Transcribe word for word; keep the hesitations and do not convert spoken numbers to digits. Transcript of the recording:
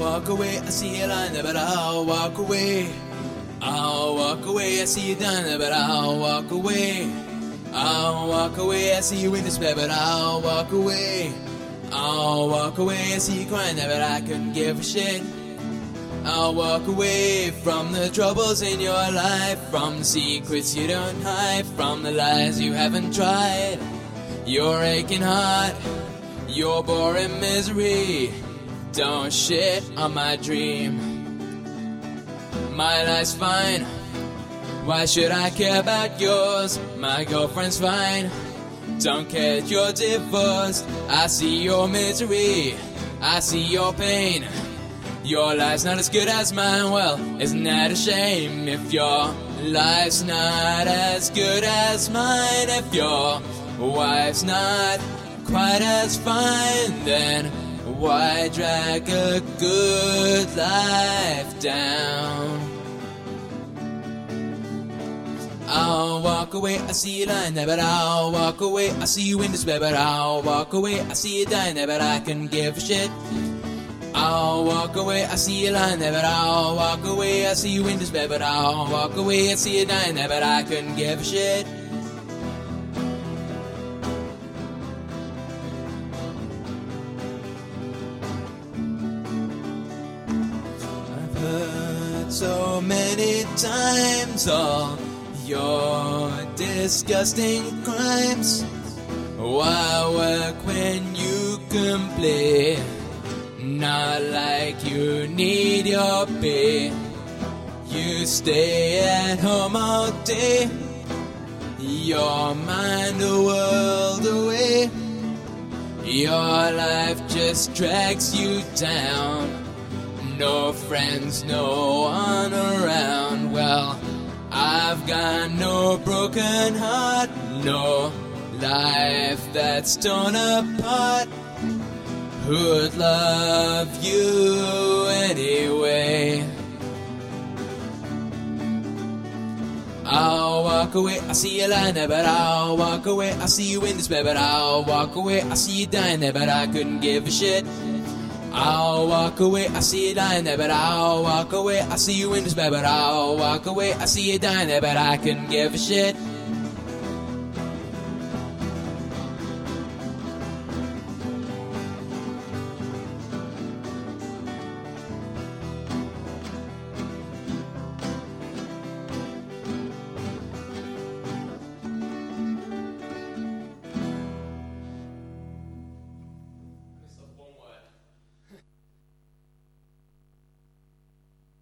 walk away, I see you lying there, but I'll walk away. I'll walk away, I see you down there, but I'll walk away. I'll walk away, I see you in despair, but I'll walk away. I'll walk away, I see you crying there, but I couldn't give a shit. I'll walk away from the troubles in your life, from the secrets you don't hide, from the lies you haven't tried, your aching heart, your boring misery. Don't shit on my dream. My life's fine, why should I care about yours? My girlfriend's fine, don't care that you're divorced. I see your misery, I see your pain. Your life's not as good as mine, well, isn't that a shame? If your life's not as good as mine, if your wife's not quite as fine, then why drag a good life down? I'll walk away, I see you lying there, but I'll walk away. I see you in despair, but I'll walk away. I see you dying there, but I can give a shit. I'll walk away, I see you lying there, but I'll walk away. I see you in despair, but I'll walk away. I see you dying there, but I couldn't give a shit. I've heard so many times all your disgusting crimes. Why work when you can play? Not like you need your pay. You stay at home all day, your mind a world away. Your life just drags you down. No friends, no one around. Well, I've got no broken heart, no life that's torn apart. Who'd love you anyway? I'll walk away, I see you lying there, but I'll walk away. I see you in despair, but I'll walk away. I see you dying there, but I couldn't give a shit. I'll walk away, I see you lying there, but I'll walk away. I see you in despair, but I'll walk away. I see you dying there, but I couldn't give a shit.